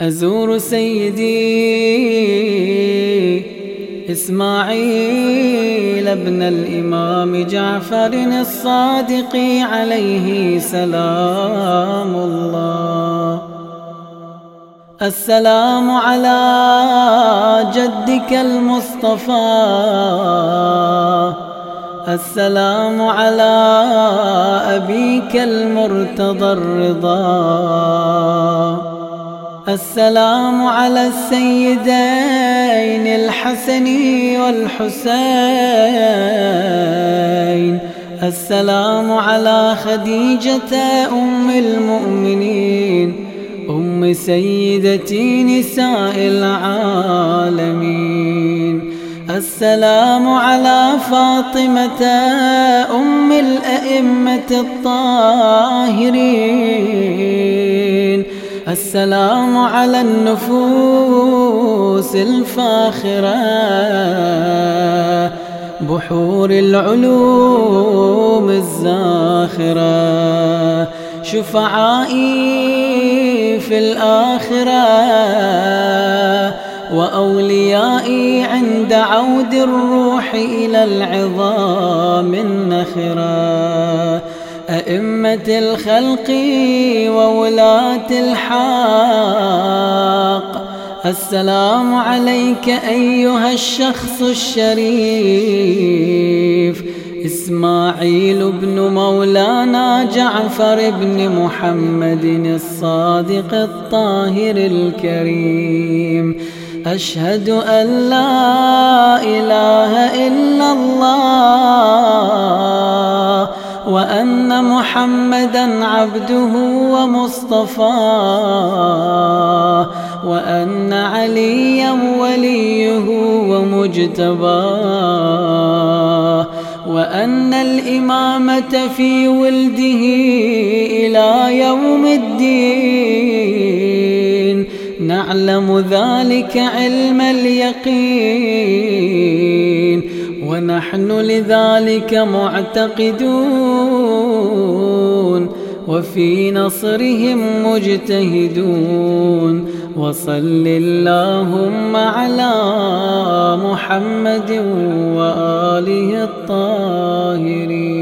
أزور سيدي إسماعيل ابن الإمام جعفر الصادق عليه سلام الله. السلام على جدك المصطفى، السلام على أبيك المرتضى الرضا، السلام على السيدين الحسن والحسين، السلام على خديجة أم المؤمنين أم سيدتي نساء العالمين، السلام على فاطمة أم الأئمة الطاهرين، السلام على النفوس الفاخرة بحور العلوم الزاخرة، شفعائي في الآخرة وأوليائي عند عود الروح إلى العظام النخرة، أئمة الخلق وولاة الحق، السلام عليك أيها الشخص الشريف إسماعيل بن مولانا جعفر بن محمد الصادق الطاهر الكريم. أشهد أن لا إله إلا الله وأن محمدًا عبده ومصطفاه، وأن عليًا وليه ومجتباه، وأن الإمامة في ولده إلى يوم الدين، نعلم ذلك علم اليقين، ونحن لذلك معتقدون، وفي نصرهم مجتهدون. وصل اللهم على محمد وآله الطاهرين.